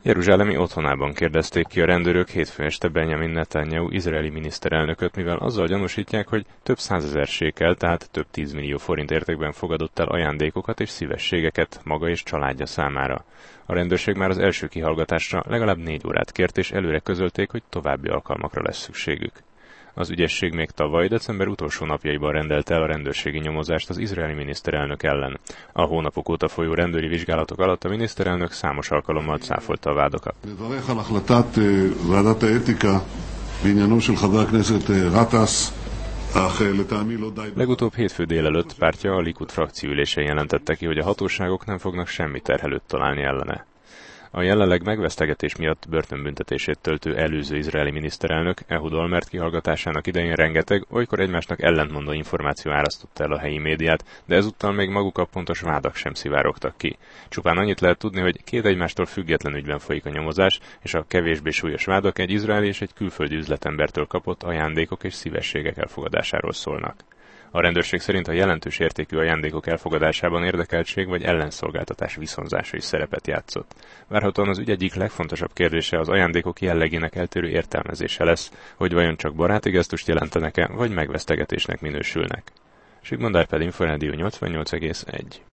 Jeruzsálemi otthonában kérdezték ki a rendőrök hétfőn este Benjamin Netanyahu izraeli miniszterelnököt, mivel azzal gyanúsítják, hogy több százezer sékel, tehát több 10 millió forint értékben fogadott el ajándékokat és szívességeket maga és családja számára. A rendőrség már az első kihallgatásra legalább 4 órát kért, és előre közölték, hogy további alkalmakra lesz szükségük. Az ügyészség még tavaly, december utolsó napjaiban rendelte el a rendőrségi nyomozást az izraeli miniszterelnök ellen. A hónapok óta folyó rendőri vizsgálatok alatt a miniszterelnök számos alkalommal cáfolta a vádokat. Legutóbb hétfő délelőtt pártja a Likud frakcióülésén jelentette ki, hogy a hatóságok nem fognak semmi terhelőt találni ellene. A jelenleg megvesztegetés miatt börtönbüntetését töltő előző izraeli miniszterelnök Ehud Olmert kihallgatásának idején rengeteg, olykor egymásnak ellentmondó információ árasztotta el a helyi médiát, de ezúttal még maguk a pontos vádak sem szivárogtak ki. Csupán annyit lehet tudni, hogy 2 egymástól független ügyben folyik a nyomozás, és a kevésbé súlyos vádak egy izraeli és egy külföldi üzletembertől kapott ajándékok és szívességek elfogadásáról szólnak. A rendőrség szerint a jelentős értékű ajándékok elfogadásában érdekeltség vagy ellenszolgáltatás viszonzása is szerepet játszott. Várhatóan az ügy egyik legfontosabb kérdése az ajándékok jellegének eltérő értelmezése lesz, hogy vajon csak baráti gesztust jelentenek-e, vagy megvesztegetésnek minősülnek. Sigmund Árpád, Inforádió 88,1.